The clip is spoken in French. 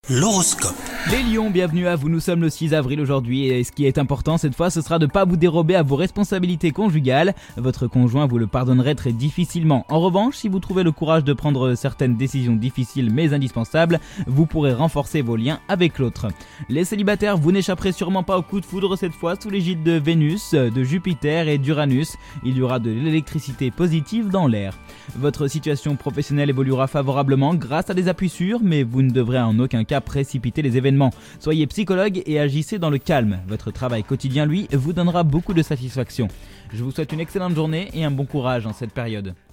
L'horoscope. Les lions, bienvenue à vous, nous sommes le 6 avril aujourd'hui et ce qui est important cette fois ce sera de ne pas vous dérober à vos responsabilités conjugales. Votre conjoint vous le pardonnerait très difficilement. En revanche, si vous trouvez le courage de prendre certaines décisions difficiles mais indispensables, vous pourrez renforcer vos liens avec l'autre. Les célibataires, vous n'échapperez sûrement pas au coup de foudre cette fois sous l'égide de Vénus, de Jupiter et d'Uranus. Il y aura de l'électricité positive dans l'air. Votre situation professionnelle évoluera favorablement grâce à des appuis sûrs, mais vous ne devrez en aucun cas précipiter les événements. Soyez psychologue et agissez dans le calme. Votre travail quotidien, lui, vous donnera beaucoup de satisfaction. Je vous souhaite une excellente journée et un bon courage en cette période.